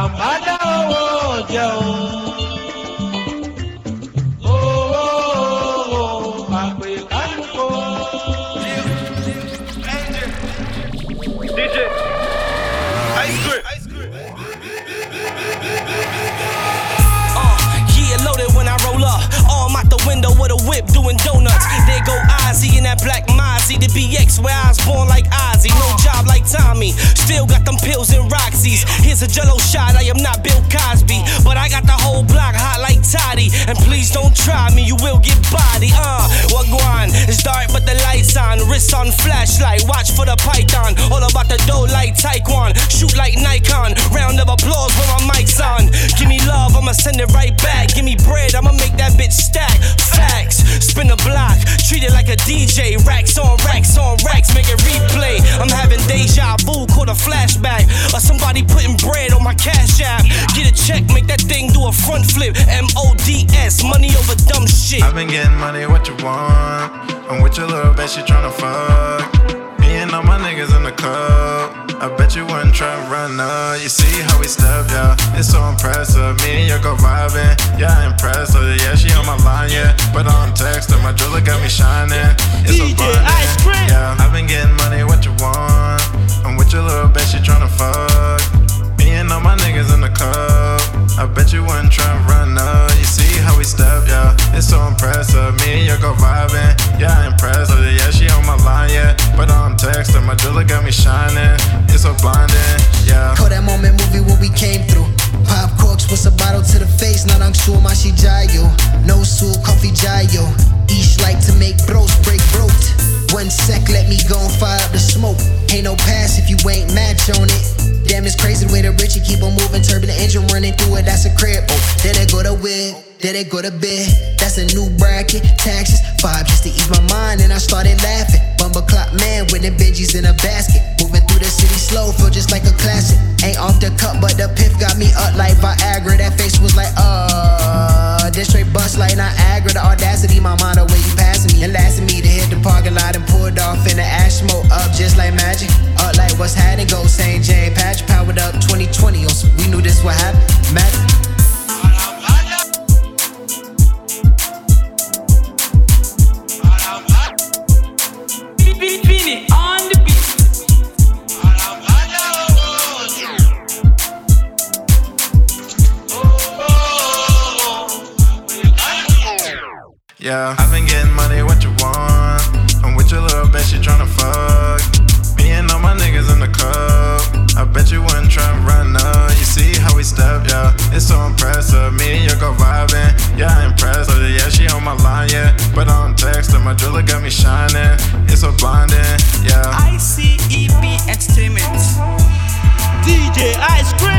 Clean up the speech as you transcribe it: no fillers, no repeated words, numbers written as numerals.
àràmàdà owó jẹun. Owó àpè kálukó. DJ, ice grip. Yeah, loaded when I roll up. Arm out the window with a whip doing donuts. There go Ozzy in that black Mozzie. The BX where I was born like Ozzy. No job like Tommy. Still got them pills and Roxy's. Here's a Jello shot. I am not Bill Cosby, but I got the whole block hot like Toddy. And please don't try me, you will get body. What going? It's dark but the lights on. Wrist on flashlight. Watch for the python. All about the dough like Taekwon. Shoot like Nikon. Round of applause when my mic's on. Give me love, I'ma send it right back. Give me bread, I'ma make that bitch stack. Facts, spin the block, treat it like a DJ. Racks on racks on racks, make it replay. I'm having deja vu, caught a flashback. Or somebody putting bread on my cash app. Get a check, make that thing do a front flip. MODS, money over dumb shit. I've been getting money, what you want? I'm with your little bitch, she tryna fuck. Me and all my niggas in the club. I bet you wouldn't try to run up. You see how we step, yeah, it's so impressive. Me and your girl vibing, yeah, I impress her. Yeah, she on my line, yeah, but on text her. My jeweler got me shining, it's DJ so blinding. Ice Cream. Yeah, I've been getting money, what you want? I'm with your little bitch, she tryna fuck. Me and all my niggas in the club. I bet you wouldn't try to run up. You see how we step, yeah, it's so impressive. Me and your girl vibing, yeah, I impress her. Yeah, she on my line, yeah, but on text her. My jeweler got me shining, it's so blinding, yeah. Call that moment movie what we came through. Pop corks, puts a bottle to the face. 나랑 술 마시 자요. No 술, coffee jayo. Each like to make bros break broke. 1 sec, let me go and fire up the smoke. Ain't no pass if you ain't match on it. Damn, it's crazy the way the Richie keep on moving. Turbulent engine running through it, that's a crib. There they go to whip, there they go to bed. That's a new bracket, taxes, 5 just to ease my mind. And I started laughing. Bumble clock man with the Benjis in a basket. Moving through the city slow, feel just like a classic. Ain't off the cup, but the piff got me up like Viagra. That face was like, this straight bust like Niagara. The audacity, my mind, the way you passing me. And lasting me to hit the parking lot and pulled off in the ash smoke. Up just like magic, up like what's had and go. St. Jane Patch, powered up 2020. We knew this would happen, magic. On the beat. Yeah, I've been getting money, what you want? I'm with your little bitch, she tryna fuck. Me and all my niggas in the club. I bet you wouldn't try to run up. You see how we step, yeah, it's so impressive. Me and your girl vibing, yeah, I impress her. Yeah, she on my line, yeah, but on text her. My jeweler got me shining, it's so blinding, yeah. ICEP Entertainment. DJ Ice Cream.